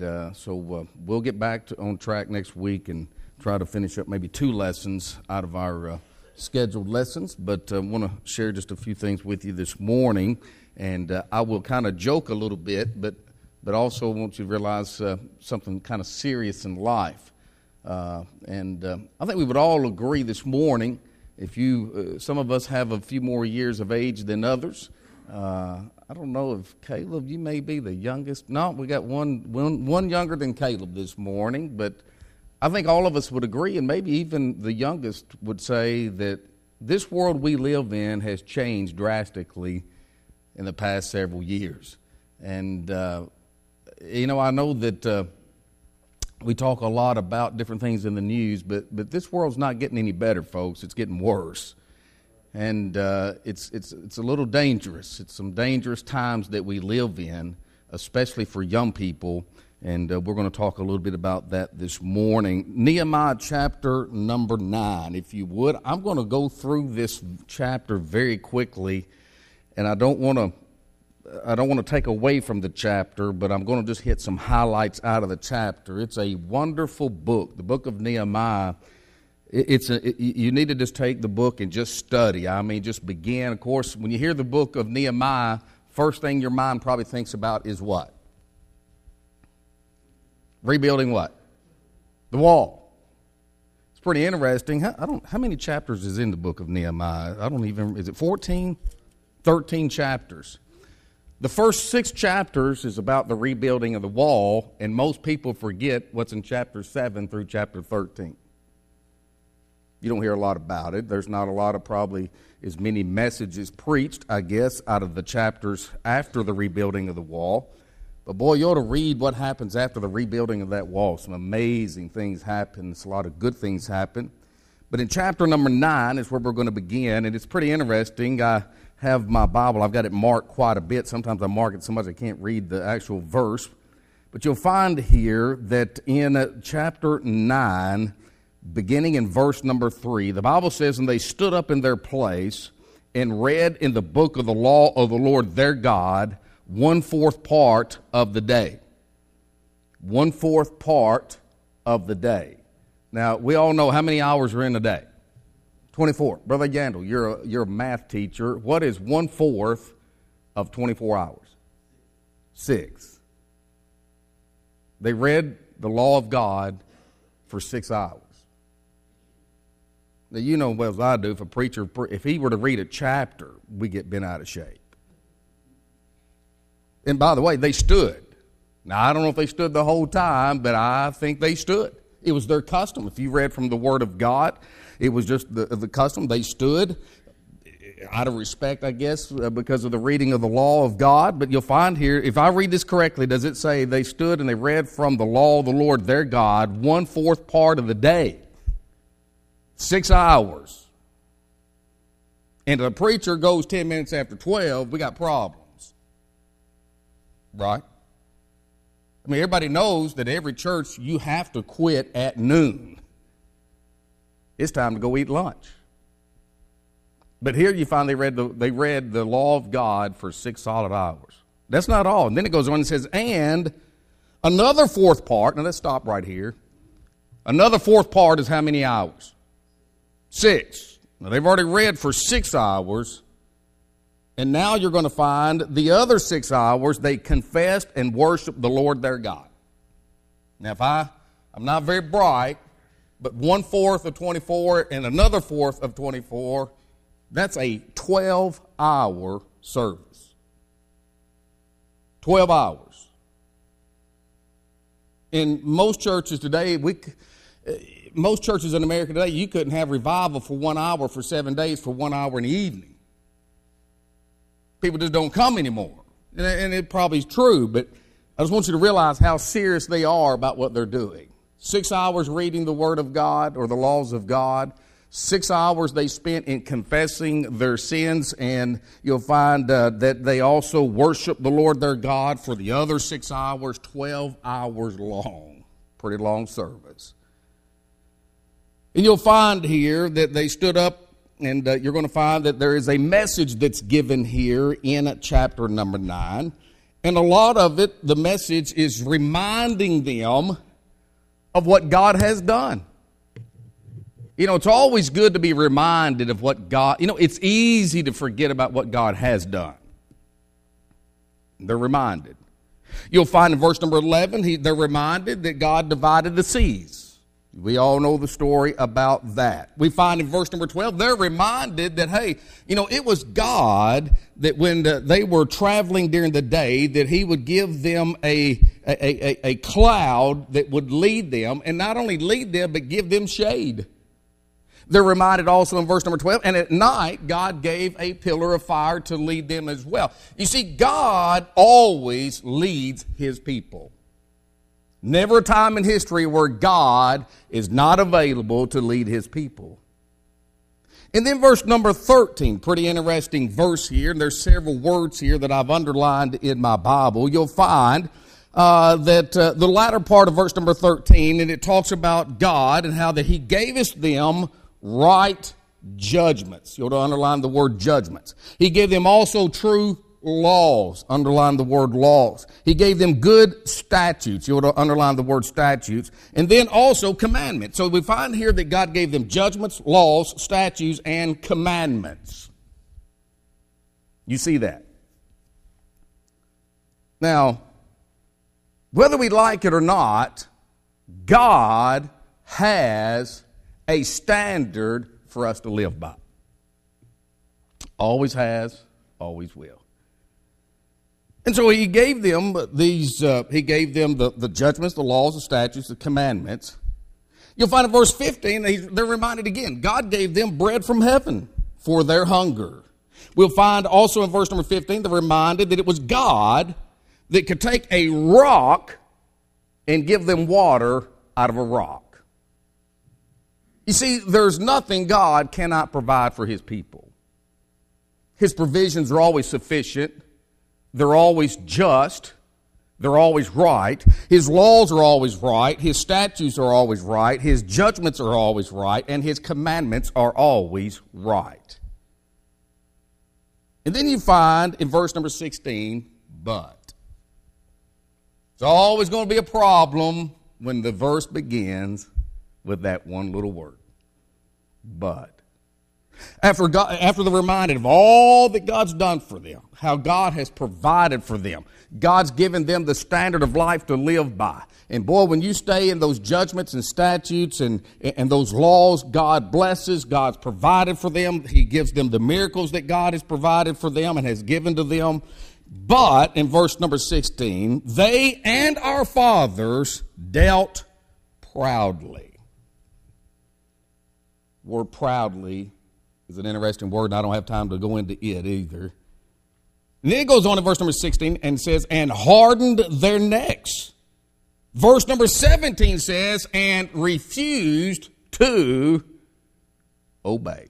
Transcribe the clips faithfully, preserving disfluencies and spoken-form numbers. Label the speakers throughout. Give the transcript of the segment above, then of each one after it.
Speaker 1: And uh, so uh, we'll get back to, on track next week and try to finish up maybe two lessons out of our uh, scheduled lessons. But I uh, want to share just a few things with you this morning. And uh, I will kind of joke a little bit, but, but also want you to realize uh, something kind of serious in life. Uh, and uh, I think we would all agree this morning, if you, uh, some of us have a few more years of age than others. Uh, I don't know if Caleb, you may be the youngest. No, we got one, one, one younger than Caleb this morning, but I think all of us would agree, and maybe even the youngest would say that this world we live in has changed drastically in the past several years. And, uh, you know, I know that uh, we talk a lot about different things in the news, but, but this world's not getting any better, folks. It's getting worse. And uh, it's it's it's a little dangerous. It's some dangerous times that we live in, especially for young people. And uh, we're going to talk a little bit about that this morning. Nehemiah chapter number nine, if you would. I'm going to go through this chapter very quickly, and I don't want to I don't want to take away from the chapter, but I'm going to just hit some highlights out of the chapter. It's a wonderful book, the book of Nehemiah. It's a, it, you need to just take the book and just study. I mean, just begin. Of course, when you hear the book of Nehemiah, first thing your mind probably thinks about is what? Rebuilding what? The wall. It's pretty interesting. How, I don't. How many chapters is in the book of Nehemiah? I don't even. Is it fourteen? thirteen chapters. The first six chapters is about the rebuilding of the wall, and most people forget what's in chapter seven through chapter thirteen. You don't hear a lot about it. There's not a lot of probably as many messages preached, I guess, out of the chapters after the rebuilding of the wall. But boy, you ought to read what happens after the rebuilding of that wall. Some amazing things happen. It's a lot of good things happen. But in chapter number nine is where we're going to begin, and it's pretty interesting. I have my Bible. I've got it marked quite a bit. Sometimes I mark it so much I can't read the actual verse. But you'll find here that in chapter nine, beginning in verse number three, the Bible says, "And they stood up in their place and read in the book of the law of the Lord their God one-fourth part of the day." One-fourth part of the day. Now, we all know how many hours are in a day. twenty-four. Brother Yandel, you're a, you're a math teacher. What is one-fourth of twenty-four hours? Six. They read the law of God for six hours. Now, you know as well as I do, if a preacher, if he were to read a chapter, we get bent out of shape. And by the way, they stood. Now, I don't know if they stood the whole time, but I think they stood. It was their custom. If you read from the Word of God, it was just the, the custom. They stood out of respect, I guess, because of the reading of the law of God. But you'll find here, if I read this correctly, does it say they stood and they read from the law of the Lord their God one-fourth part of the day? Six hours. And the preacher goes ten minutes after twelve, we got problems. Right? I mean, everybody knows that every church you have to quit at noon. It's time to go eat lunch. But here you find they read the, they read the law of God for six solid hours. That's not all. And then it goes on and says, and another fourth part, now let's stop right here. Another fourth part is how many hours? Six. Now, they've already read for six hours, and now you're going to find the other six hours they confessed and worshiped the Lord their God. Now, if I, I'm not very bright, but one-fourth of twenty-four and another fourth of twenty-four, that's a twelve-hour service. twelve hours. In most churches today, we... Most churches in America today, you couldn't have revival for one hour for seven days for one hour in the evening. People just don't come anymore. And it probably is true, but I just want you to realize how serious they are about what they're doing. Six hours reading the Word of God or the laws of God. Six hours they spent in confessing their sins, and you'll find uh, that they also worship the Lord their God for the other six hours, twelve hours long. Pretty long service. And you'll find here that they stood up, and uh, you're going to find that there is a message that's given here in chapter number nine. And a lot of it, the message is reminding them of what God has done. You know, it's always good to be reminded of what God, you know, it's easy to forget about what God has done. They're reminded. You'll find in verse number eleven, he, they're reminded that God divided the seas. We all know the story about that. We find in verse number twelve, they're reminded that, hey, you know, it was God that when the, they were traveling during the day, that he would give them a, a, a, a cloud that would lead them, and not only lead them, but give them shade. They're reminded also in verse number twelve, and at night, God gave a pillar of fire to lead them as well. You see, God always leads his people. Never a time in history where God is not available to lead his people. And then verse number thirteen, pretty interesting verse here, and there's several words here that I've underlined in my Bible. You'll find uh, that uh, the latter part of verse number thirteen, and it talks about God and how that he gave us them right judgments. You'll underline the word judgments. He gave them also true laws. Underline the word laws. He gave them good statutes. You'll underline the word statutes. And then also commandments. So we find here that God gave them judgments, laws, statutes, and commandments. You see that? Now, whether we like it or not, God has a standard for us to live by. Always has, always will. And so he gave them these, uh, he gave them the, the judgments, the laws, the statutes, the commandments. You'll find in verse fifteen, they're reminded again, God gave them bread from heaven for their hunger. We'll find also in verse number fifteen, they're reminded that it was God that could take a rock and give them water out of a rock. You see, there's nothing God cannot provide for his people. His provisions are always sufficient. They're always just. They're always right. His laws are always right. His statutes are always right. His judgments are always right. And his commandments are always right. And then you find in verse number sixteen, but. It's always going to be a problem when the verse begins with that one little word, but. After God, after they're reminded of all that God's done for them, how God has provided for them, God's given them the standard of life to live by. And boy, when you stay in those judgments and statutes and, and those laws, God blesses, God's provided for them. He gives them the miracles that God has provided for them and has given to them. But in verse number sixteen, they and our fathers dealt proudly. Word proudly is an interesting word, and I don't have time to go into it either. And then it goes on in verse number sixteen and says, and hardened their necks. Verse number seventeen says, and refused to obey.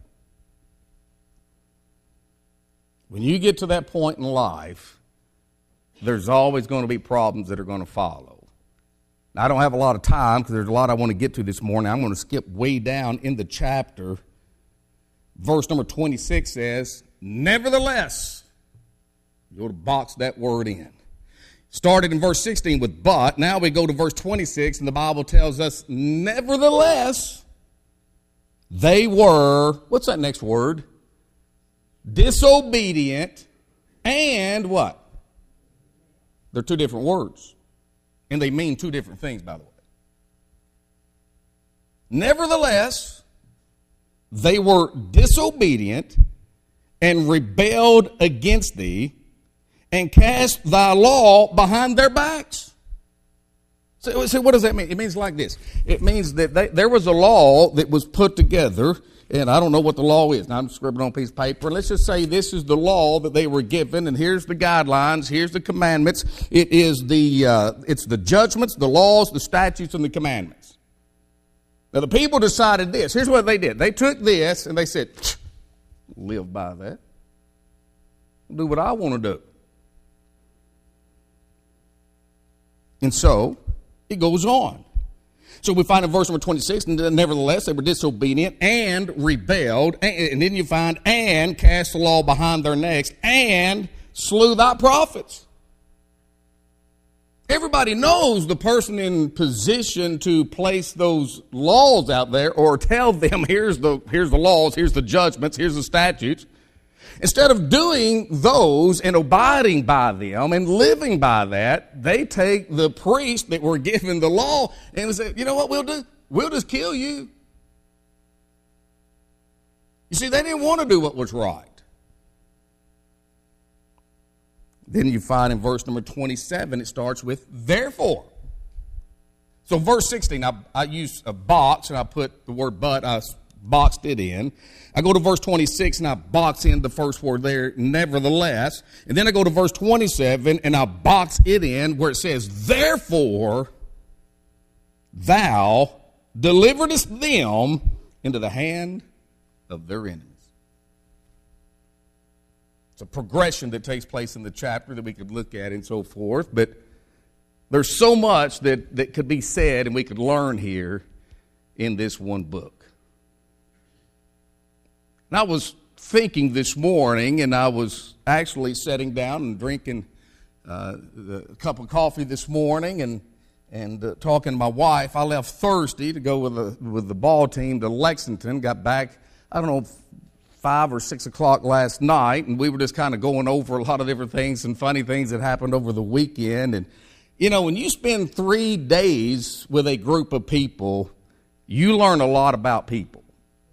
Speaker 1: When you get to that point in life, there's always going to be problems that are going to follow. Now, I don't have a lot of time because there's a lot I want to get to this morning. I'm going to skip way down in the chapter. Verse number twenty-six says, nevertheless, you ought to box that word in. Started in verse sixteen with but. Now we go to verse twenty-six, and the Bible tells us, nevertheless, they were, what's that next word? Disobedient, and what? They're two different words, and they mean two different things, by the way. Nevertheless, they were disobedient and rebelled against thee and cast thy law behind their backs. So, so what does that mean? It means like this. It means that they, there was a law that was put together, and I don't know what the law is. Now I'm scribbling on a piece of paper. Let's just say this is the law that they were given, and here's the guidelines, here's the commandments. It is the uh, it's the judgments, the laws, the statutes, and the commandments. Now the people decided this. Here's what they did. They took this and they said, live by that. Do what I want to do. And so it goes on. So we find in verse number twenty-six, nevertheless, they were disobedient and rebelled. And, and then you find, and cast the law behind their necks, and slew thy prophets. Everybody knows the person in position to place those laws out there or tell them, here's the, here's the laws, here's the judgments, here's the statutes. Instead of doing those and abiding by them and living by that, they take the priests that were given the law and say, you know what we'll do? We'll just kill you. You see, they didn't want to do what was right. Then you find in verse number twenty-seven, it starts with, therefore. So verse sixteen, I, I use a box, and I put the word but, I boxed it in. I go to verse twenty-six, and I box in the first word there, nevertheless. And then I go to verse twenty-seven, and I box it in where it says, therefore, thou deliveredest them into the hand of their enemies. It's a progression that takes place in the chapter that we could look at and so forth, but there's so much that, that could be said and we could learn here in this one book. And I was thinking this morning, and I was actually sitting down and drinking uh, a cup of coffee this morning and and uh, talking to my wife. I left Thursday to go with the, with the ball team to Lexington, got back, I don't know, five or six o'clock last night, and we were just kind of going over a lot of different things and funny things that happened over the weekend. And, you know, when you spend three days with a group of people, you learn a lot about people.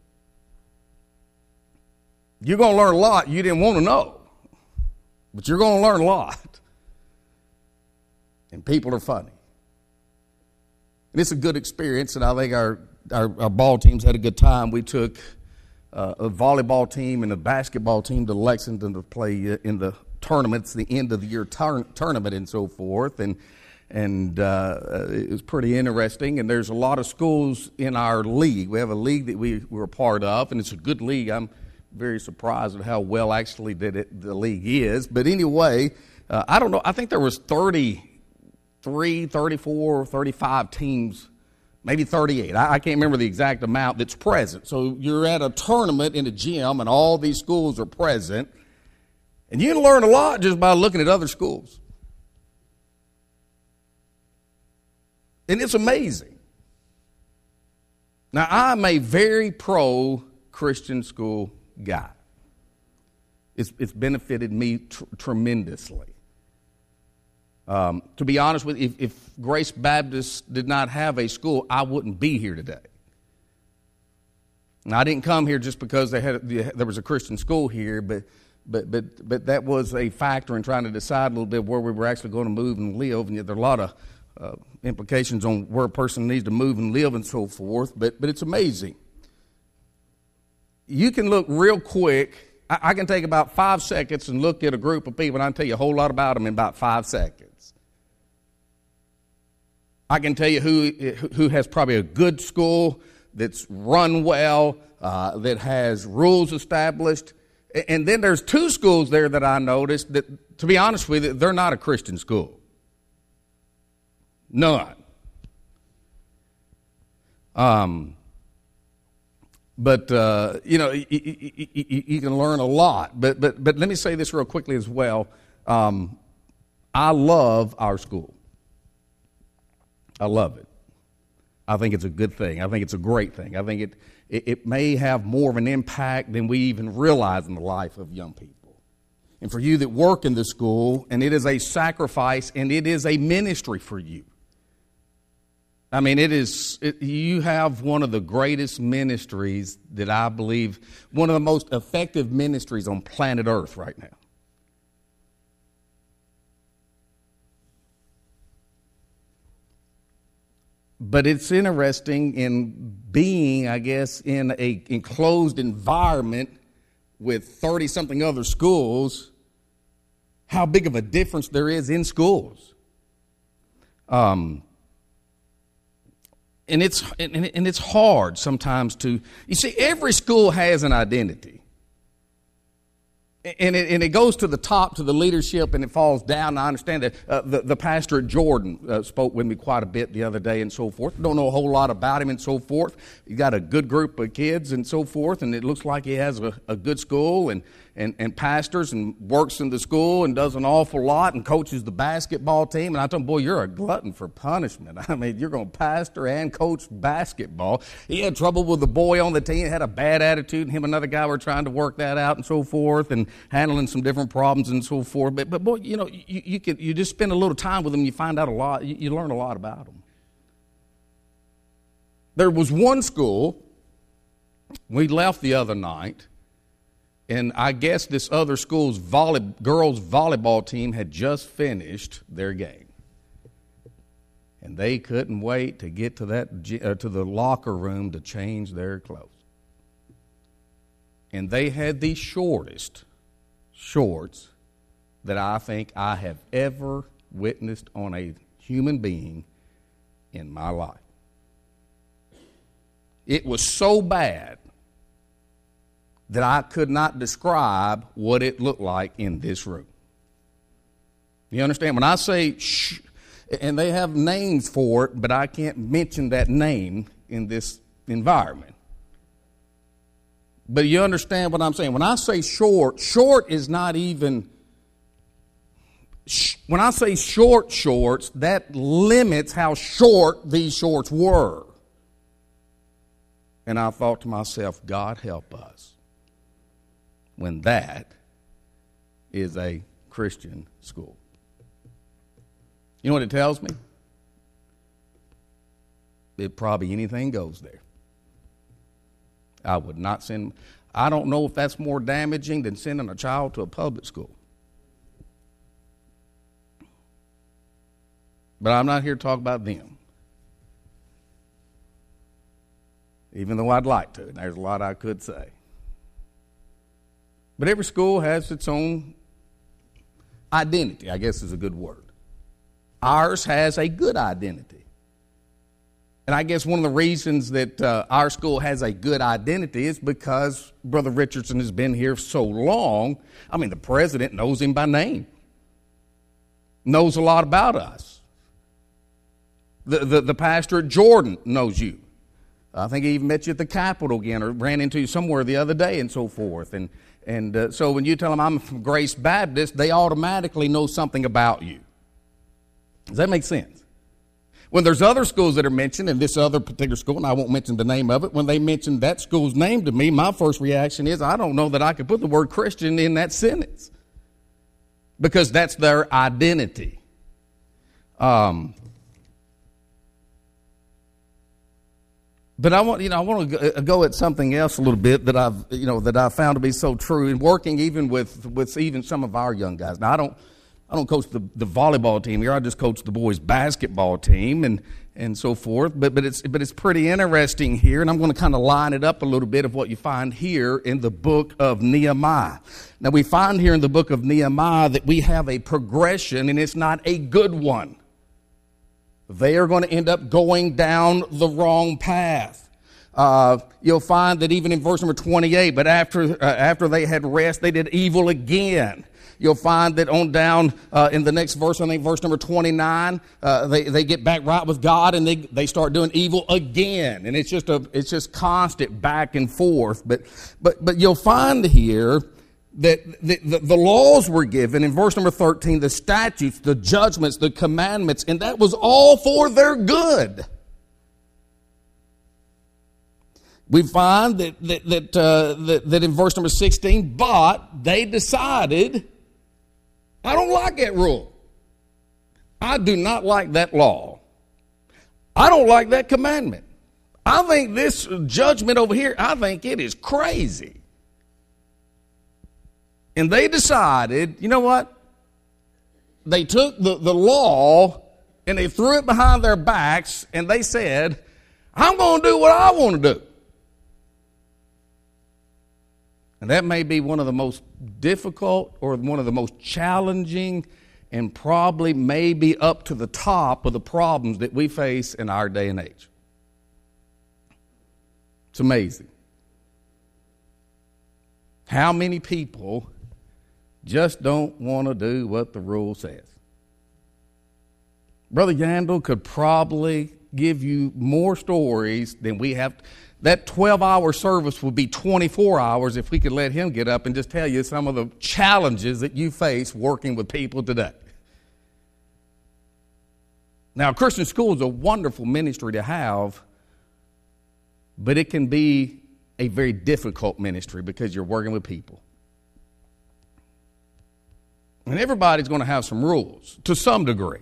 Speaker 1: You're going to learn a lot you didn't want to know, but you're going to learn a lot. And people are funny. And it's a good experience, and I think our, our, our ball teams had a good time. We took uh, a volleyball team and a basketball team to Lexington to play uh, in the tournament. It's the end of the year tur- tournament and so forth, and and uh, it was pretty interesting. And there's a lot of schools in our league. We have a league that we we're a part of, and it's a good league. I'm very surprised at how well actually that it, the league is. But anyway, uh, I don't know. I think there was thirty-three, thirty-four, thirty-five teams, maybe thirty-eight. I, I can't remember the exact amount that's present. So you're at a tournament in a gym, and all these schools are present. And you can learn a lot just by looking at other schools. And it's amazing. Now, I'm a very pro-Christian school guy. It's, it's benefited me tr- tremendously. Um, to be honest with you, if, if Grace Baptist did not have a school, I wouldn't be here today. Now, I didn't come here just because they had there was a Christian school here, but but but but that was a factor in trying to decide a little bit where we were actually going to move and live. And yet there are a lot of uh, implications on where a person needs to move and live and so forth. But but it's amazing. You can look real quick. I, I can take about five seconds and look at a group of people, and I can tell you a whole lot about them in about five seconds. I can tell you who who has probably a good school that's run well, uh, that has rules established. And then there's two schools there that I noticed that, to be honest with you, they're not a Christian school. None. Um, but, uh, you know, you, you, you, you can learn a lot. But, but, but let me say this real quickly as well. Um, I love our school. I love it. I think it's a good thing. I think it's a great thing. I think it, it, it may have more of an impact than we even realize in the life of young people. And for you that work in the school, and it is a sacrifice and it is a ministry for you. I mean, it is, it, you have one of the greatest ministries that I believe, one of the most effective ministries on planet Earth right now. But it's interesting in being, I guess, in a enclosed environment with thirty-something other schools, how big of a difference there is in schools. Um, and it's and, and it's hard sometimes to, you see, every school has an identity. And it, and it goes to the top, to the leadership, and it falls down. I understand that uh, the, the pastor at Jordan uh, spoke with me quite a bit the other day and so forth. Don't know a whole lot about him and so forth. He's got a good group of kids and so forth, and it looks like he has a, a good school and, and, and pastors and works in the school and does an awful lot and coaches the basketball team. And I told him, boy, you're a glutton for punishment. I mean, you're going to pastor and coach basketball. He had trouble with the boy on the team, had a bad attitude, and him and another guy were trying to work that out and so forth, and handling some different problems and so forth. But, but boy, you know, you, you can you just spend a little time with them, you find out a lot, you, you learn a lot about them. There was one school, we left the other night, and I guess this other school's volley, girls' volleyball team had just finished their game. And they couldn't wait to get to that uh, to the locker room to change their clothes. And they had the shortest shorts that I think I have ever witnessed on a human being in my life. It was so bad that I could not describe what it looked like in this room. You understand? When I say shh, and they have names for it, but I can't mention that name in this environment. But you understand what I'm saying? When I say short, short is not even, when I say short shorts, that limits how short these shorts were. And I thought to myself, God help us when that is a Christian school. You know what it tells me? It probably anything goes there. I would not send, I don't know if that's more damaging than sending a child to a public school. But I'm not here to talk about them. Even though I'd like to, and there's a lot I could say. But every school has its own identity, I guess is a good word. Ours has a good identity. And I guess one of the reasons that uh, our school has a good identity is because Brother Richardson has been here so long. I mean, the president knows him by name, knows a lot about us. The, the, the pastor at Jordan knows you. I think he even met you at the Capitol again or ran into you somewhere the other day and so forth. And, and uh, so when you tell them I'm from Grace Baptist, they automatically know something about you. Does that make sense? When there's other schools that are mentioned, and this other particular school, and I won't mention the name of it, when they mention that school's name to me, my first reaction is, I don't know that I could put the word Christian in that sentence. Because that's their identity. Um, but I want, you know, I want to go at something else a little bit that I've, you know, that I found to be so true in working even with, with even some of our young guys. Now, I don't, I don't coach the, the volleyball team here. I just coach the boys' basketball team and, and so forth. But but it's but it's pretty interesting here, and I'm going to kind of line it up a little bit of what you find here in the book of Nehemiah. Now, we find here in the book of Nehemiah that we have a progression, and it's not a good one. They are going to end up going down the wrong path. Uh, you'll find that even in verse number twenty-eight, but after uh, after they had rest, they did evil again. You'll find that on down uh, in the next verse, I think verse number twenty-nine, uh, they they get back right with God and they they start doing evil again, and it's just a it's just constant back and forth. But but but you'll find here that the, the, the laws were given in verse number thirteen, the statutes, the judgments, the commandments, and that was all for their good. We find that that that, uh, that that in verse number sixteen, but they decided, I don't like that rule. I do not like that law. I don't like that commandment. I think this judgment over here, I think it is crazy. And they decided, you know what? They took the, the law and they threw it behind their backs and they said, I'm going to do what I want to do. And that may be one of the most difficult or one of the most challenging and probably maybe up to the top of the problems that we face in our day and age. It's amazing how many people just don't want to do what the rule says. Brother Yandel could probably give you more stories than we have. That twelve-hour service would be twenty-four hours if we could let him get up and just tell you some of the challenges that you face working with people today. Now, Christian school is a wonderful ministry to have, but it can be a very difficult ministry because you're working with people. And everybody's going to have some rules to some degree.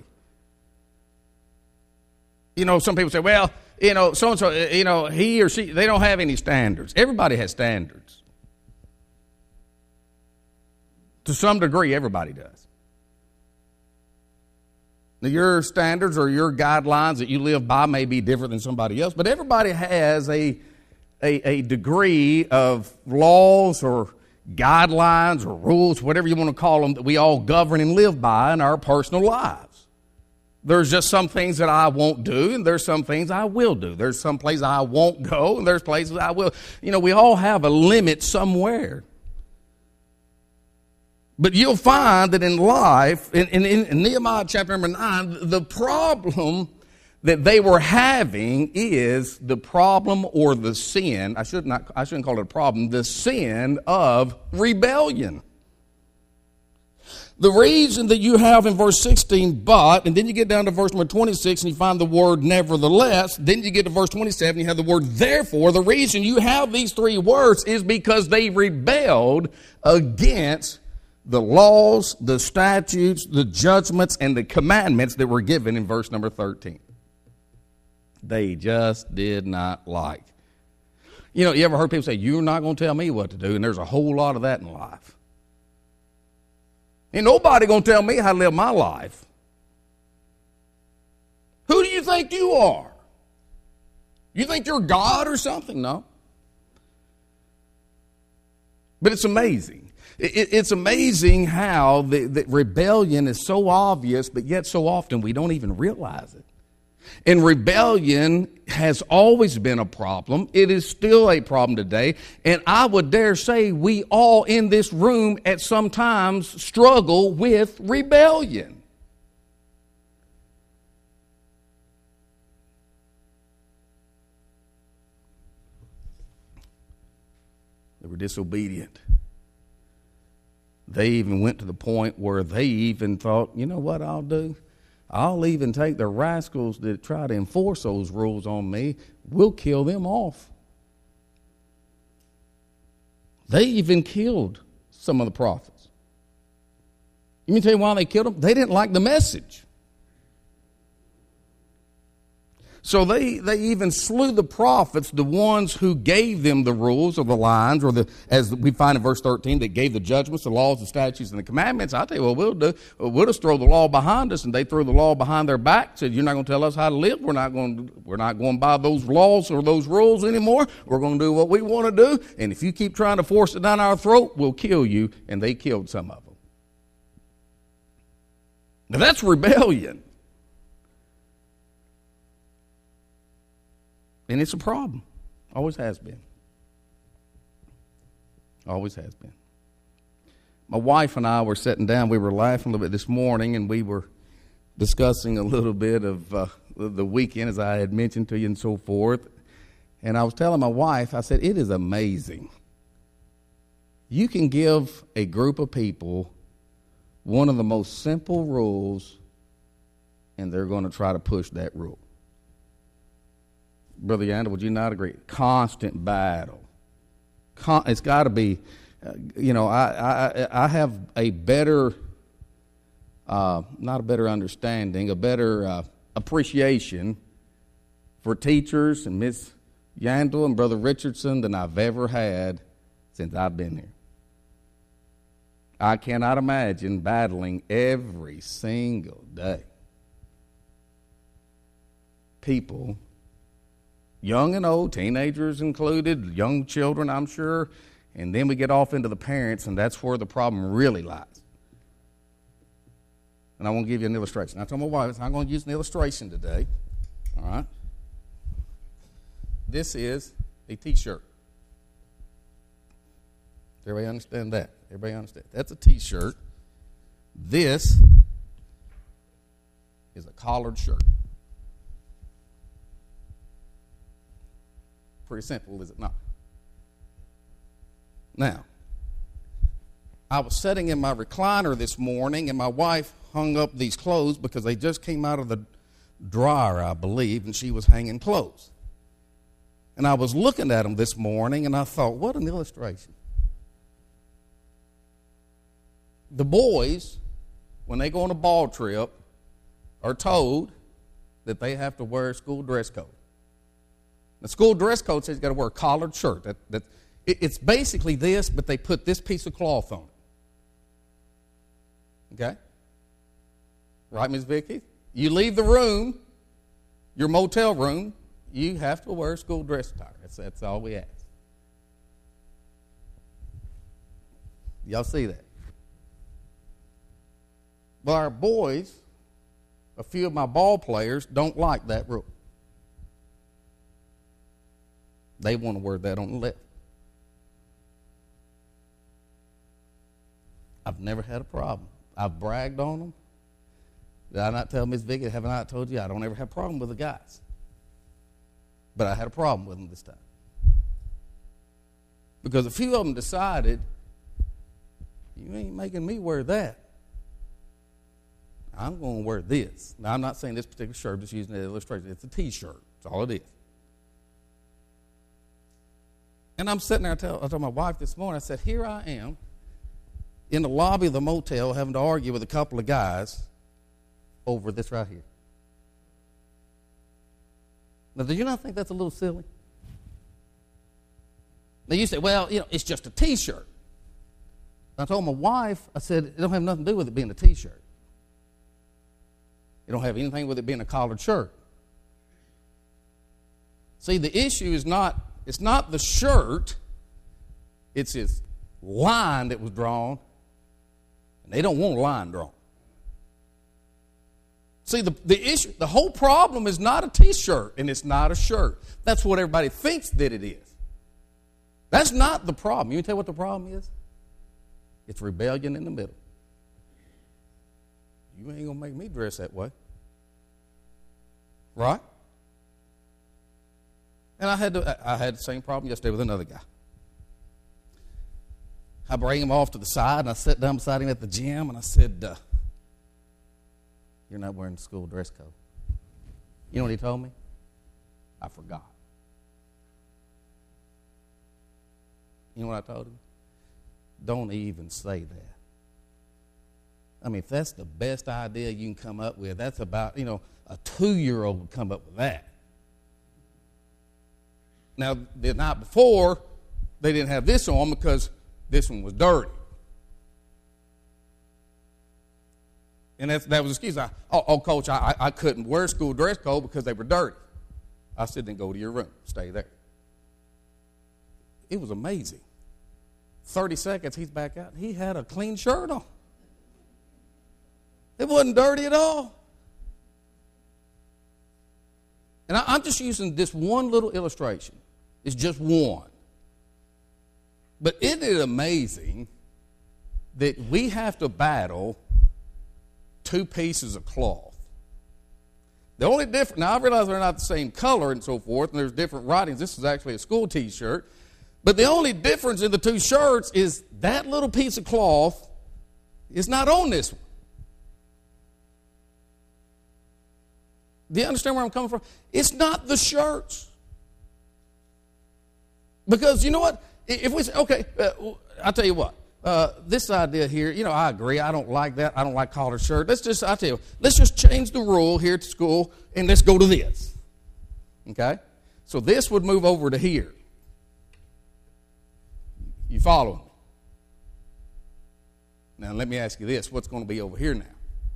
Speaker 1: You know, some people say, well, you know, so-and-so, you know, he or she, they don't have any standards. Everybody has standards. To some degree, everybody does. Now, your standards or your guidelines that you live by may be different than somebody else, but everybody has a, a, a degree of laws or guidelines or rules, whatever you want to call them, that we all govern and live by in our personal lives. There's just some things that I won't do, and there's some things I will do. There's some places I won't go, and there's places I will. You know, we all have a limit somewhere. But you'll find that in life, in, in, in Nehemiah chapter number nine, the problem that they were having is the problem or the sin. I should not. I shouldn't call it a problem. The sin of rebellion. The reason that you have in verse sixteen, but, and then you get down to verse number twenty-six and you find the word nevertheless, then you get to verse twenty-seven, you have the word therefore. The reason you have these three words is because they rebelled against the laws, the statutes, the judgments, and the commandments that were given in verse number thirteen. They just did not like. You know, you ever heard people say, you're not going to tell me what to do, and there's a whole lot of that in life. Ain't nobody going to tell me how to live my life. Who do you think you are? You think you're God or something? No. But it's amazing. It, it's amazing how the, the rebellion is so obvious, but yet so often we don't even realize it. And rebellion has always been a problem. It is still a problem today. And I would dare say we all in this room at some times struggle with rebellion. They were disobedient. They even went to the point where they even thought, you know what I'll do? I'll even take the rascals that try to enforce those rules on me. We'll kill them off. They even killed some of the prophets. Let me tell you why they killed them. They didn't like the message. So they, they even slew the prophets, the ones who gave them the rules or the lines, or the, as we find in verse thirteen, that gave the judgments, the laws, the statutes, and the commandments. I tell you what we'll do. We'll just throw the law behind us, and they threw the law behind their back. Said, "You're not going to tell us how to live. We're not going. We're not going by those laws or those rules anymore. We're going to do what we want to do. And if you keep trying to force it down our throat, we'll kill you." And they killed some of them. Now that's rebellion. And it's a problem. Always has been. Always has been. My wife and I were sitting down. We were laughing a little bit this morning, and we were discussing a little bit of uh, the weekend, as I had mentioned to you, and so forth. And I was telling my wife, I said, it is amazing. You can give a group of people one of the most simple rules, and they're going to try to push that rule. Brother Yandel, would you not agree? Constant battle. Con- it's got to be, uh, you know, I, I I have a better, uh, not a better understanding, a better uh, appreciation for teachers and Miss Yandel and Brother Richardson than I've ever had since I've been here. I cannot imagine battling every single day. People, young and old, teenagers included, young children, I'm sure, and then we get off into the parents, and that's where the problem really lies. And I want to give you an illustration. I told my wife, I'm going to use an illustration today. All right? This is a T-shirt. Does everybody understand that? Everybody understand? That's a T-shirt. This is a collared shirt. Pretty simple, is it not? Now, I was sitting in my recliner this morning, and my wife hung up these clothes because they just came out of the dryer, I believe, and she was hanging clothes. And I was looking at them this morning, and I thought, what an illustration. The boys, when they go on a ball trip, are told that they have to wear a school dress code. The school dress code says you've got to wear a collared shirt. That, that, it, it's basically this, but they put this piece of cloth on it. Okay? Right, Miz Vicki? You leave the room, your motel room, you have to wear a school dress attire. That's, that's all we ask. Y'all see that? Well, our boys, a few of my ball players, don't like that rule. They want to wear that on the left. I've never had a problem. I've bragged on them. Did I not tell Miss Vicky, have I not told you, I don't ever have a problem with the guys. But I had a problem with them this time. Because a few of them decided, you ain't making me wear that. I'm going to wear this. Now, I'm not saying this particular shirt, I'm just using it as an illustration. It's a T-shirt. That's all it is. And I'm sitting there, I tell, I told my wife this morning, I said, here I am in the lobby of the motel having to argue with a couple of guys over this right here. Now, do you not think that's a little silly? Now, you say, well, you know, it's just a T-shirt. I told my wife, I said, it don't have nothing to do with it being a T-shirt. It don't have anything with it being a collared shirt. See, the issue is not, it's not the shirt, it's his line that was drawn, and they don't want a line drawn. See, the, the issue, the whole problem is not a T-shirt, and it's not a shirt. That's what everybody thinks that it is. That's not the problem. You can tell you what the problem is? It's rebellion in the middle. You ain't going to make me dress that way. Right? And I had to, I had the same problem yesterday with another guy. I bring him off to the side, and I sat down beside him at the gym, and I said, uh, you're not wearing the school dress code. You know what he told me? I forgot. You know what I told him? Don't even say that. I mean, if that's the best idea you can come up with, that's about, you know, a two-year-old would come up with that. Now, the night before, they didn't have this on because this one was dirty. And that's, that was the excuse. I, oh, oh, Coach, I, I couldn't wear school dress code because they were dirty. I said, then go to your room. Stay there. It was amazing. thirty seconds, he's back out. He had a clean shirt on. It wasn't dirty at all. And I, I'm just using this one little illustration. It's just one. But isn't it amazing that we have to battle two pieces of cloth? The only difference, now I realize they're not the same color and so forth, and there's different writings. This is actually a school T-shirt. But the only difference in the two shirts is that little piece of cloth is not on this one. Do you understand where I'm coming from? It's not the shirts. Because you know what? If we say, okay, uh, I'll tell you what. Uh, this idea here, you know, I agree. I don't like that. I don't like collared shirt. Let's just, I'll tell you, let's just change the rule here at school and let's go to this. Okay? So this would move over to here. You follow me? Now, let me ask you this. What's going to be over here now?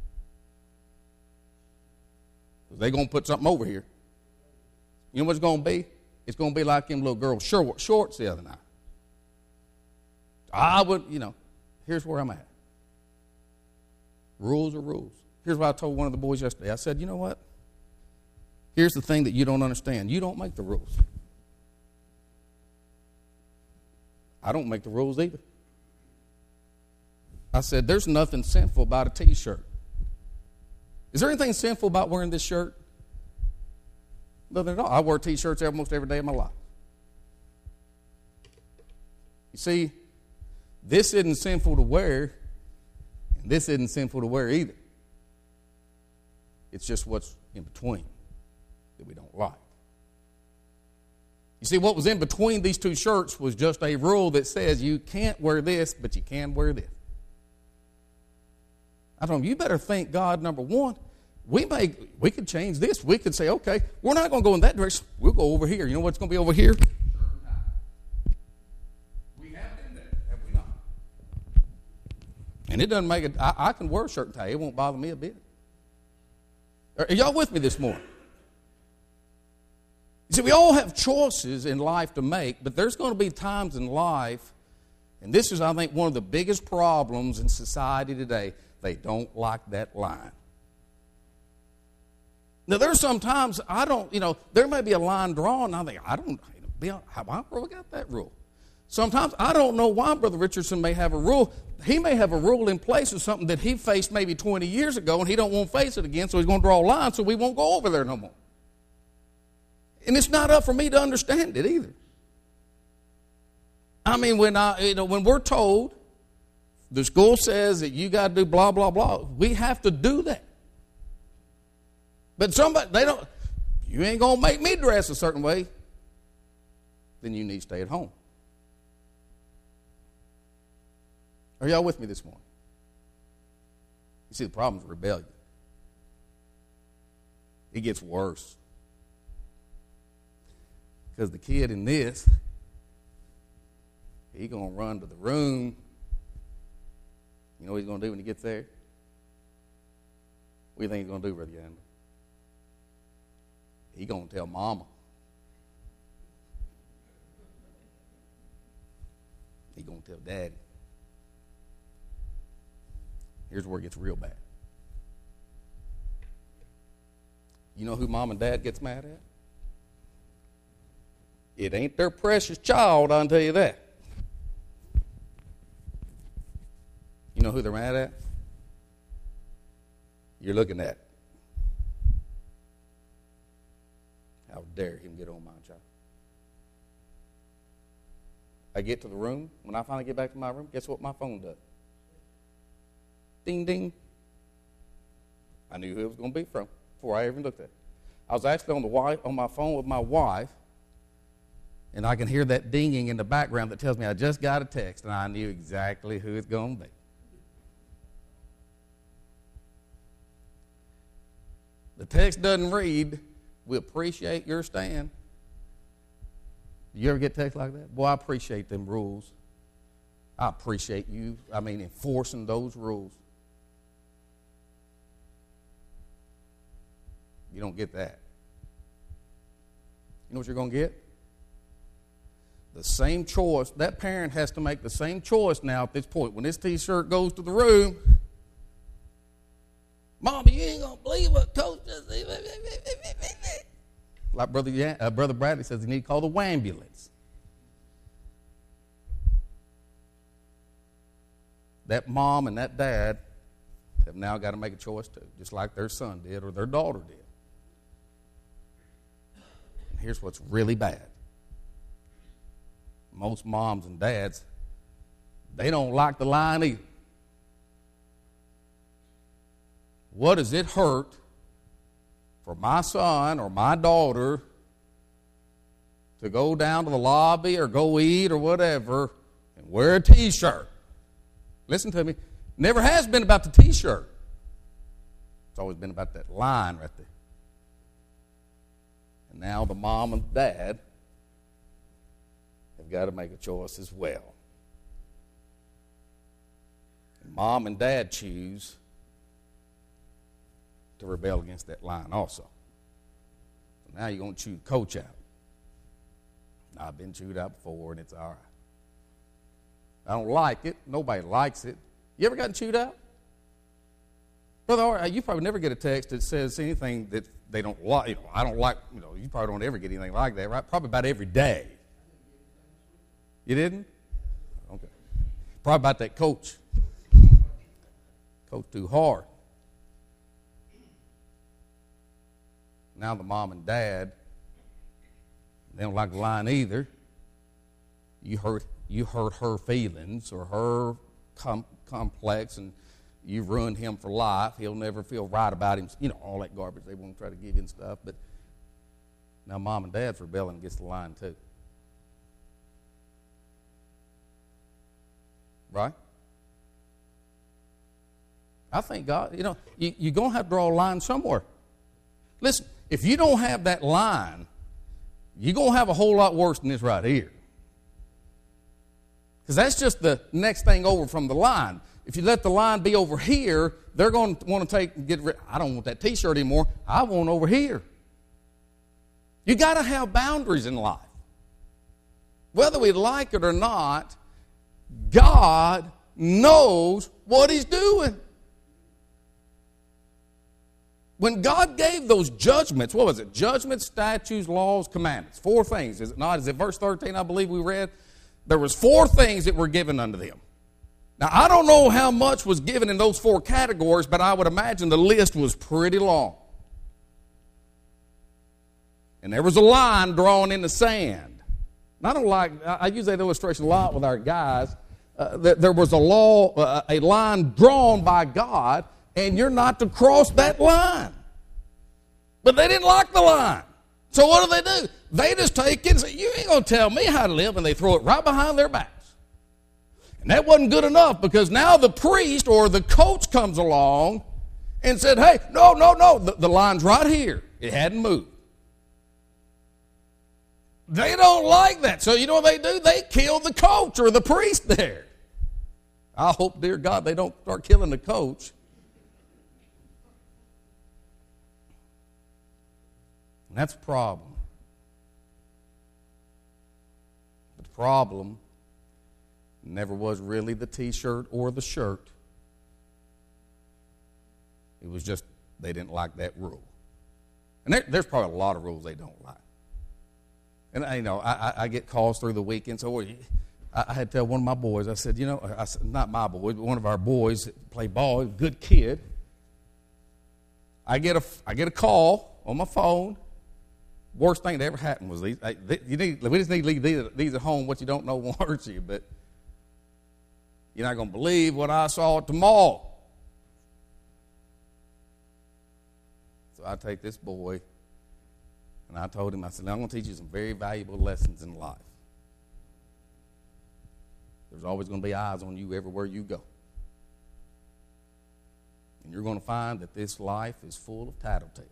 Speaker 1: They're going to put something over here. You know what it's going to be? It's going to be like them little girls' short, shorts the other night. I would, you know, here's where I'm at. Rules are rules. Here's what I told one of the boys yesterday. I said, you know what? Here's the thing that you don't understand. You don't make the rules. I don't make the rules either. I said, there's nothing sinful about a T-shirt. Is there anything sinful about wearing this shirt? Nothing at all. I wear T-shirts almost every day of my life. You see, this isn't sinful to wear, and this isn't sinful to wear either. It's just what's in between that we don't like. You see, what was in between these two shirts was just a rule that says you can't wear this, but you can wear this. I don't know, you better thank God, number one. We may, we could change this. We could say, okay, we're not going to go in that direction. We'll go over here. You know what's going to be over here? We have been there, have we not? And it doesn't make it, I, I can wear a shirt and tie. It won't bother me a bit. Are, are y'all with me this morning? You see, we all have choices in life to make, but there's going to be times in life, and this is, I think, one of the biggest problems in society today. They don't like that line. Now, there's sometimes I don't, you know, there may be a line drawn, and I think, I don't, how I really got that rule. Sometimes I don't know why Brother Richardson may have a rule. He may have a rule in place of something that he faced maybe twenty years ago, and he don't want to face it again, so he's going to draw a line so we won't go over there no more. And it's not up for me to understand it either. I mean, when I, you know, when we're told the school says that you got to do blah, blah, blah, we have to do that. But somebody, they don't, you ain't going to make me dress a certain way, then you need to stay at home. Are y'all with me this morning? You see, the problem is rebellion. It gets worse. Because the kid in this, he's going to run to the room. You know what he's going to do when he gets there? What do you think he's going to do, Brother Yandel? He's going to tell Mama. He's going to tell Daddy. Here's where it gets real bad. You know who Mom and Dad gets mad at? It ain't their precious child, I'll tell you that. You know who they're mad at? You're looking at. How dare him get on my child. I get to the room. When I finally get back to my room, guess what my phone does? Ding, ding. I knew who it was going to be from before I even looked at it. I was actually on the wife, on my phone with my wife, and I can hear that dinging in the background that tells me I just got a text, and I knew exactly who it's going to be. The text doesn't read, "We appreciate your stand." You ever get text like that? Boy, I appreciate them rules. I appreciate you, I mean, enforcing those rules. You don't get that. You know what you're going to get? The same choice. That parent has to make the same choice now at this point. When this T-shirt goes to the room, Mama, you ain't going to believe what Coach just said. Like Brother, Yan- uh, Brother Bradley says, you need to call the wambulance. That mom and that dad have now got to make a choice too, just like their son did or their daughter did. And here's what's really bad. Most moms and dads, they don't like the line either. What does it hurt for my son or my daughter to go down to the lobby or go eat or whatever and wear a T-shirt? Listen to me. Never has been about the T-shirt. It's always been about that line right there. And now the mom and dad have got to make a choice as well. And mom and dad choose to rebel against that line also. So now you're going to chew Coach out. Now, I've been chewed out before, and it's all right. I don't like it. Nobody likes it. You ever gotten chewed out? Brother, you probably never get a text that says anything that they don't like. You know, I don't like, you know, you probably don't ever get anything like that, right? Probably about every day. You didn't? Okay. Probably about that coach. Coach too hard. Now the mom and dad, they don't like the line either. You hurt, you hurt her feelings or her com- complex, and you've ruined him for life. He'll never feel right about him. You know, all that garbage they want to try to give you and stuff. But now mom and dad's rebelling against the line too. Right? I think God, you know, you, you're going to have to draw a line somewhere. Listen, if you don't have that line, you're going to have a whole lot worse than this right here. Because that's just the next thing over from the line. If you let the line be over here, they're going to want to take, get rid, I don't want that T-shirt anymore. I want over here. You got to have boundaries in life. Whether we like it or not, God knows what He's doing. When God gave those judgments, what was it? Judgments, statutes, laws, commandments. Four things, is it not? Is it verse thirteen, I believe we read? There was four things that were given unto them. Now, I don't know how much was given in those four categories, but I would imagine the list was pretty long. And there was a line drawn in the sand. And I don't like, I use that illustration a lot with our guys. Uh, that there was a law, uh, a line drawn by God, and you're not to cross that line. But they didn't like the line. So what do they do? They just take it and say, you ain't going to tell me how to live, and they throw it right behind their backs. And that wasn't good enough, because now the priest or the coach comes along and said, hey, no, no, no, the, the line's right here. It hadn't moved. They don't like that. So you know what they do? They kill the coach or the priest there. I hope, dear God, they don't start killing the coach. And that's a problem. But the problem never was really the T-shirt or the shirt. It was just they didn't like that rule. And there, there's probably a lot of rules they don't like. And I, you know, I, I get calls through the weekend. So I, I had to tell one of my boys, I said, you know, I said, not my boy, but one of our boys that play ball, good kid. I get a, I get a call on my phone. Worst thing that ever happened was these. I, they, you need, we just need to leave these, these at home. What you don't know won't hurt you, but you're not going to believe what I saw at the mall. So I take this boy, and I told him, I said, I'm going to teach you some very valuable lessons in life. There's always going to be eyes on you everywhere you go. And you're going to find that this life is full of tattletales.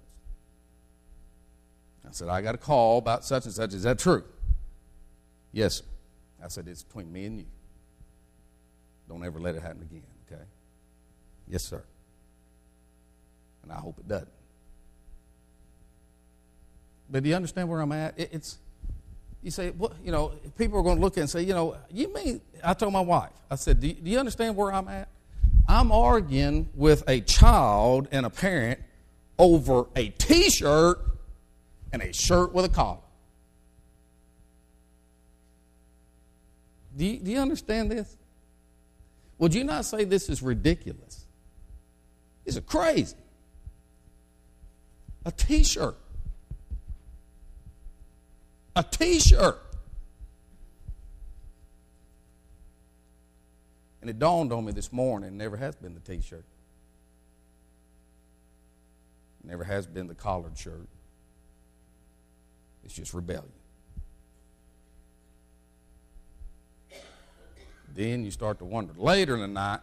Speaker 1: I said, I got a call about such and such. Is that true? Yes, sir. I said, it's between me and you. Don't ever let it happen again, okay? Yes, sir. And I hope it doesn't. But do you understand where I'm at? It, it's, you say, what, you know, people are going to look at it and say, you know, you mean, I told my wife, I said, do you, do you understand where I'm at? I'm arguing with a child and a parent over a T-shirt and a shirt with a collar. Do you, do you understand this? Would you not say this is ridiculous? This is crazy. A T-shirt. A T-shirt. And it dawned on me this morning, it never has been the T-shirt. It never has been the collared shirt. It's just rebellion. Then you start to wonder later in the night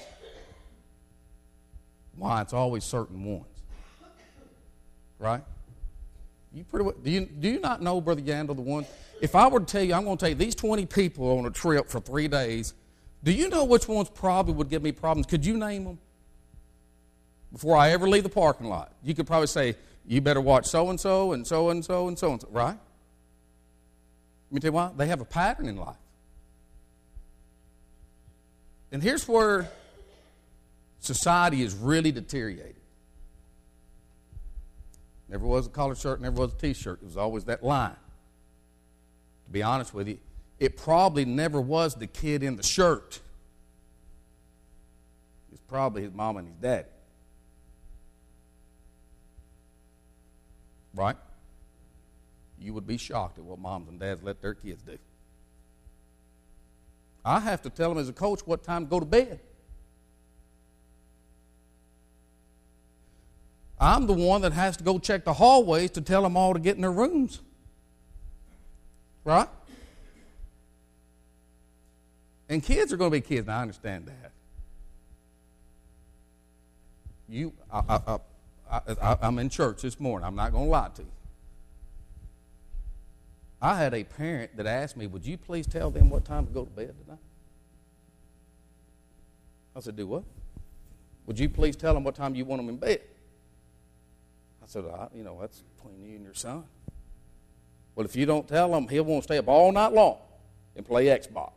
Speaker 1: why it's always certain ones. Right? You pretty well, do you do you not know, Brother Yandel, the one? If I were to tell you, I'm going to take these twenty people on a trip for three days, do you know which ones probably would give me problems? Could you name them? Before I ever leave the parking lot, you could probably say, you better watch so-and-so and so-and-so and so-and-so, right? Let me tell you why. They have a pattern in life. And here's where society is really deteriorated. Never was a collared shirt, never was a T-shirt. It was always that line. To be honest with you, it probably never was the kid in the shirt. It's probably his mom and his dad. Right? You would be shocked at what moms and dads let their kids do. I have to tell them as a coach what time to go to bed. I'm the one that has to go check the hallways to tell them all to get in their rooms. Right? And kids are going to be kids. Now, I understand that. You, I, I, I, I, I'm in church this morning. I'm not going to lie to you. I had a parent that asked me, would you please tell them what time to go to bed tonight? I said, do what? Would you please tell them what time you want them in bed? I said, I, you know, that's between you and your son. Well, if you don't tell him, he'll want to stay up all night long and play Xbox.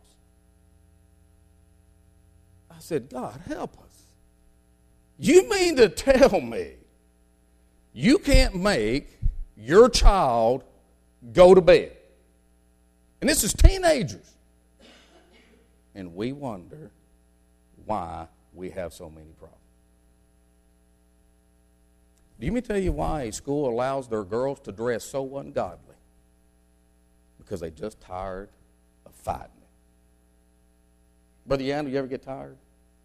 Speaker 1: I said, God, help us. You mean to tell me you can't make your child go to bed? And this is teenagers. And we wonder why we have so many problems. Do you mean to tell you why a school allows their girls to dress so ungodly? Because they're just tired of fighting it. Brother Yan, do you ever get tired?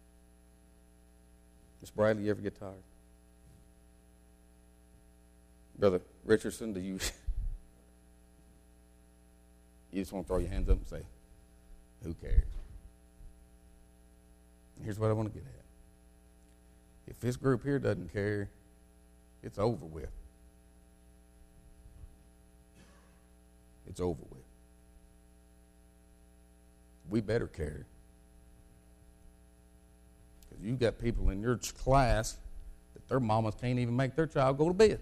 Speaker 1: Miss Bradley, you ever get tired? Brother Richardson, do you... You just want to throw your hands up and say, who cares? Here's what I want to get at. If this group here doesn't care, it's over with. It's over with. We better care. Because you got people in your class that their mamas can't even make their child go to bed.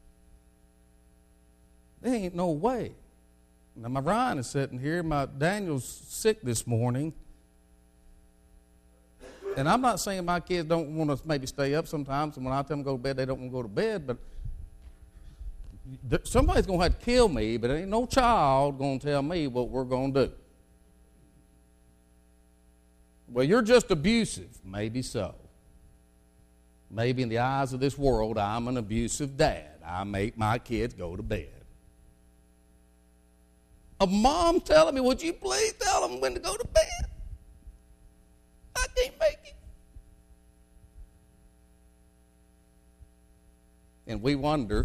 Speaker 1: There ain't no way. Now, my Ryan is sitting here. My Daniel's sick this morning. And I'm not saying my kids don't want to maybe stay up sometimes. And when I tell them to go to bed, they don't want to go to bed. But somebody's going to have to kill me. But there ain't no child going to tell me what we're going to do. Well, you're just abusive. Maybe so. Maybe in the eyes of this world, I'm an abusive dad. I make my kids go to bed. A mom telling me, would you please tell them when to go to bed? I can't make it. And we wonder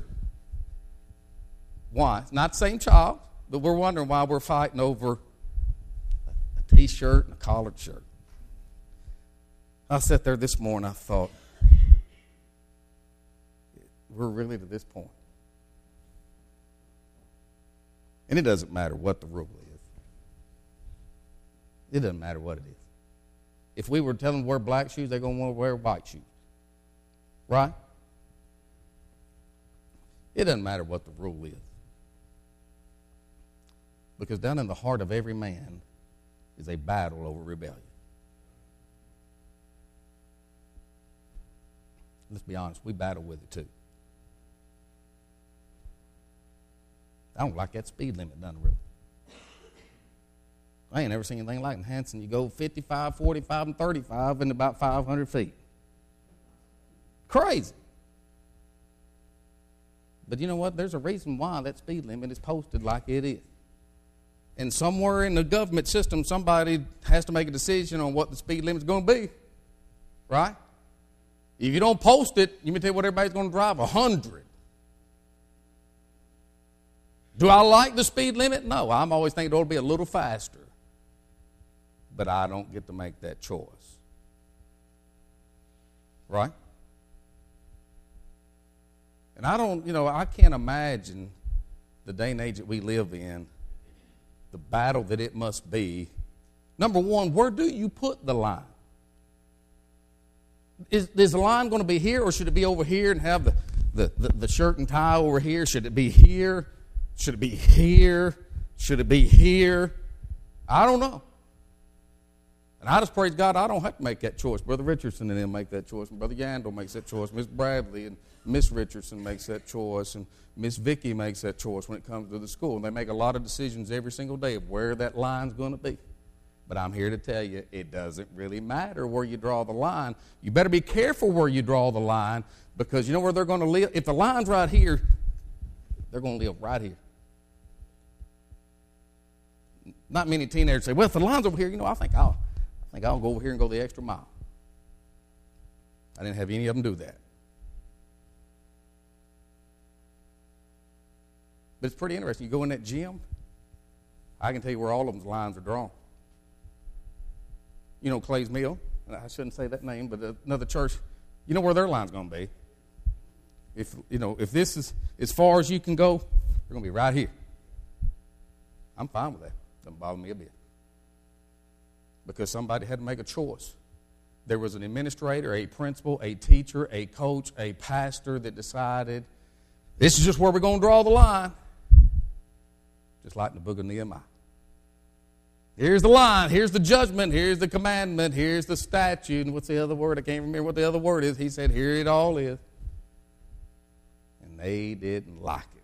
Speaker 1: why. It's not the same child, but we're wondering why we're fighting over a T-shirt and a collared shirt. I sat there this morning, I thought, we're really to this point. And it doesn't matter what the rule is. It doesn't matter what it is. If we were telling them to wear black shoes, they're going to want to wear white shoes. Right? It doesn't matter what the rule is. Because down in the heart of every man is a battle over rebellion. Let's be honest, we battle with it too. I don't like that speed limit down the road. I ain't never seen anything like it in Hanson. You go fifty-five, forty-five, and thirty-five in about five hundred feet. Crazy. But you know what? There's a reason why that speed limit is posted like it is. And somewhere in the government system, somebody has to make a decision on what the speed limit is going to be. Right? If you don't post it, you may tell you what everybody's going to drive, one hundred. Do I like the speed limit? No. I'm always thinking it ought to be a little faster. But I don't get to make that choice. Right? And I don't, you know, I can't imagine the day and age that we live in, the battle that it must be. Number one, where do you put the line? Is, is the line going to be here, or should it be over here and have the, the, the, the shirt and tie over here? Should it be here? Should it be here? Should it be here? I don't know. And I just praise God I don't have to make that choice. Brother Richardson and them make that choice. And Brother Yandel makes that choice. Miss Bradley and Miss Richardson makes that choice. And Miss Vicky makes that choice when it comes to the school. And they make a lot of decisions every single day of where that line's going to be. But I'm here to tell you, it doesn't really matter where you draw the line. You better be careful where you draw the line, because you know where they're going to live? If the line's right here, they're going to live right here. Not many teenagers say, well, if the line's over here, you know, I think I'll, I think I'll go over here and go the extra mile. I didn't have any of them do that. But it's pretty interesting. You go in that gym, I can tell you where all of them's lines are drawn. You know, Clay's Mill, I shouldn't say that name, but another church, you know where their line's going to be. If, you know, if this is as far as you can go, they're going to be right here. I'm fine with that. Doesn't bother me a bit. Because somebody had to make a choice. There was an administrator, a principal, a teacher, a coach, a pastor that decided, this is just where we're going to draw the line. Just like in the book of Nehemiah. Here's the line, here's the judgment, here's the commandment, here's the statute. And what's the other word? I can't remember what the other word is. He said, here it all is. And they didn't like it.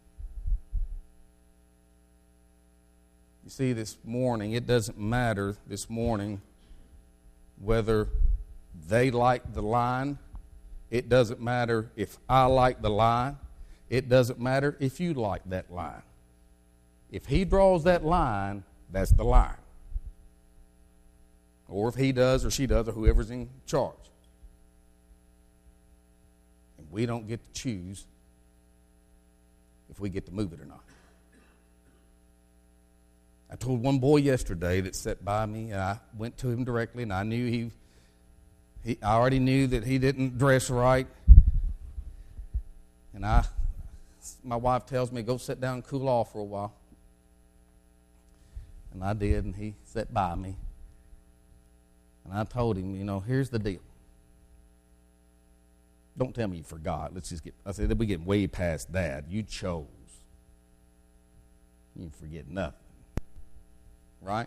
Speaker 1: You see, this morning, it doesn't matter this morning whether they like the line. It doesn't matter if I like the line. It doesn't matter if you like that line. If he draws that line, that's the line. Or if he does or she does or whoever's in charge. And we don't get to choose if we get to move it or not. I told one boy yesterday that sat by me, and I went to him directly, and I knew he, he I already knew that he didn't dress right. And I, my wife tells me, go sit down and cool off for a while. And I did, and he sat by me. And I told him, you know, here's the deal. Don't tell me you forgot. Let's just get, I said, we're getting way past that. You chose. You didn't forget nothing. Right?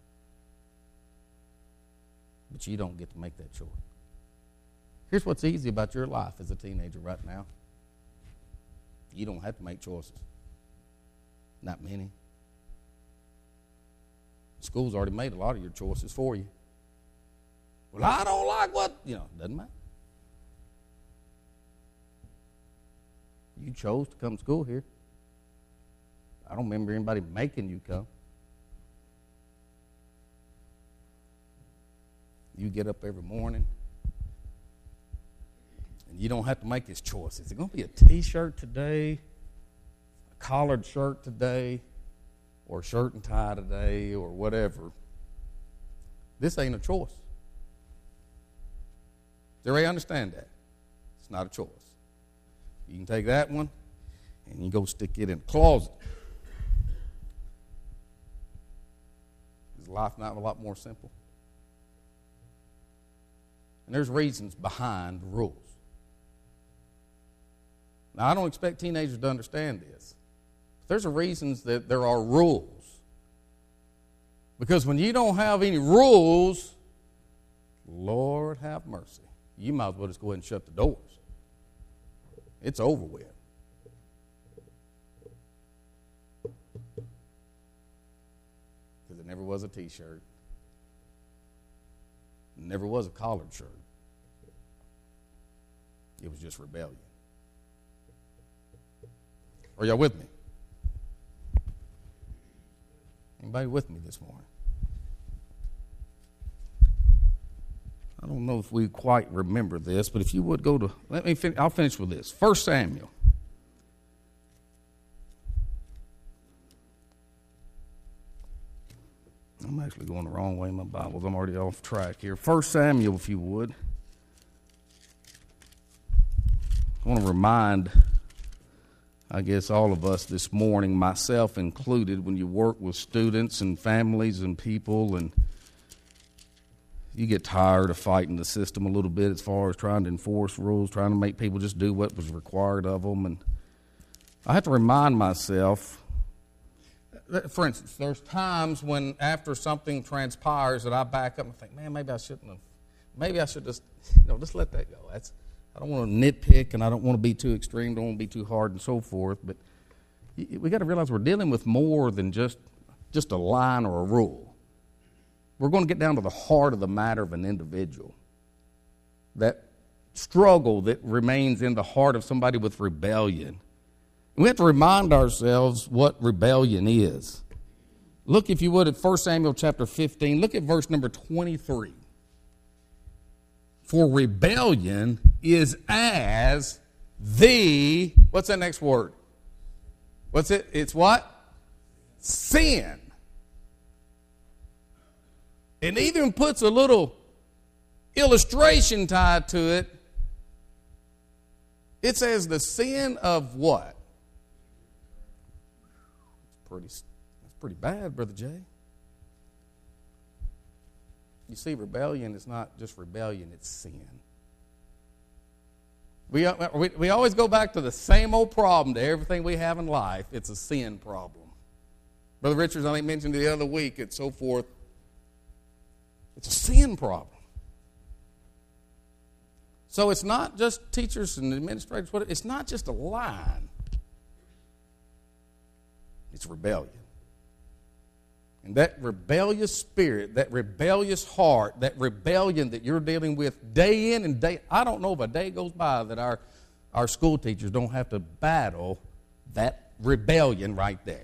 Speaker 1: But you don't get to make that choice. Here's what's easy about your life as a teenager right now. You don't have to make choices. Not many. School's already made a lot of your choices for you. Well, I don't like what, you know, doesn't matter. You chose to come to school here. I don't remember anybody making you come. You get up every morning, and you don't have to make this choice. Is it going to be a T-shirt today, a collared shirt today, or a shirt and tie today, or whatever? This ain't a choice. Does everybody understand that? It's not a choice. You can take that one, and you go stick it in the closet. Is life not a lot more simple? And there's reasons behind the rules. Now, I don't expect teenagers to understand this. There's a reasons that there are rules. Because when you don't have any rules, Lord have mercy, you might as well just go ahead and shut the doors. It's over with. Because it never was a T-shirt. It never was a collared shirt. It was just rebellion. Are y'all with me? Anybody with me this morning? I don't know if we quite remember this, but if you would go to, let me fin- I'll finish with this. First Samuel. I'm actually going the wrong way in my Bibles. I'm already off track here. First Samuel, if you would. I want to remind, I guess, all of us this morning, myself included, when you work with students and families and people, and you get tired of fighting the system a little bit as far as trying to enforce rules, trying to make people just do what was required of them. And I have to remind myself, for instance, there's times when after something transpires that I back up and think, man, maybe I shouldn't have, maybe I should just, you know, just let that go. That's, I don't want to nitpick, and I don't want to be too extreme, don't want to be too hard and so forth, but we got to realize we're dealing with more than just, just a line or a rule. we're going to get down to the heart of the matter of an individual. That struggle that remains in the heart of somebody with rebellion. We have to remind ourselves what rebellion is. Look, if you would, at First Samuel chapter fifteen. Look at verse number twenty-three. For rebellion is as the, what's that next word? What's it? It's what? Sin. It even puts a little illustration tied to it. It says the sin of what? It's pretty, that's pretty bad, Brother Jay. You see, rebellion is not just rebellion, it's sin. We, we, we always go back to the same old problem to everything we have in life. It's a sin problem. Brother Richards, I think, mentioned the other week and so forth. It's a sin problem. So it's not just teachers and administrators. It's not just a line. It's rebellion. And that rebellious spirit, that rebellious heart, that rebellion that you're dealing with day in and day, I don't know if a day goes by that our, our school teachers don't have to battle that rebellion right there.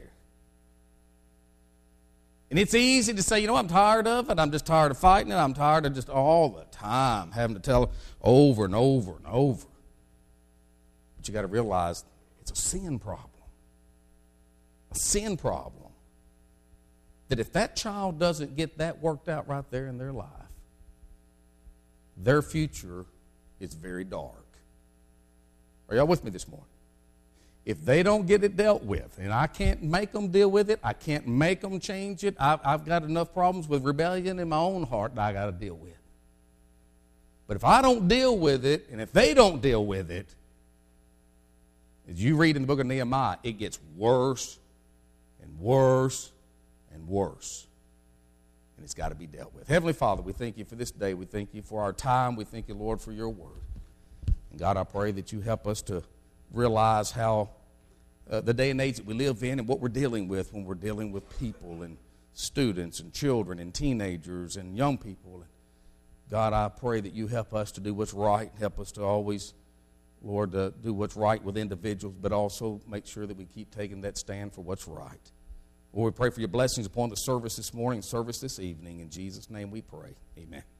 Speaker 1: And it's easy to say, you know, I'm tired of it. I'm just tired of fighting it. I'm tired of just all the time having to tell over and over and over. But you got to realize it's a sin problem. A sin problem. That if that child doesn't get that worked out right there in their life, their future is very dark. Are y'all with me this morning? If they don't get it dealt with, and I can't make them deal with it, I can't make them change it, I've, I've got enough problems with rebellion in my own heart that I got to deal with. But if I don't deal with it, and if they don't deal with it, as you read in the book of Nehemiah, it gets worse and worse and worse. And it's got to be dealt with. Heavenly Father, we thank you for this day. We thank you for our time. We thank you, Lord, for your word. And God, I pray that you help us to realize how uh, the day and age that we live in and what we're dealing with when we're dealing with people and students and children and teenagers and young people. And God, I pray that you help us to do what's right, help us to always, Lord, uh, do what's right with individuals, but also make sure that we keep taking that stand for what's right. Lord, we pray for your blessings upon the service this morning, service this evening. In Jesus' name we pray. Amen.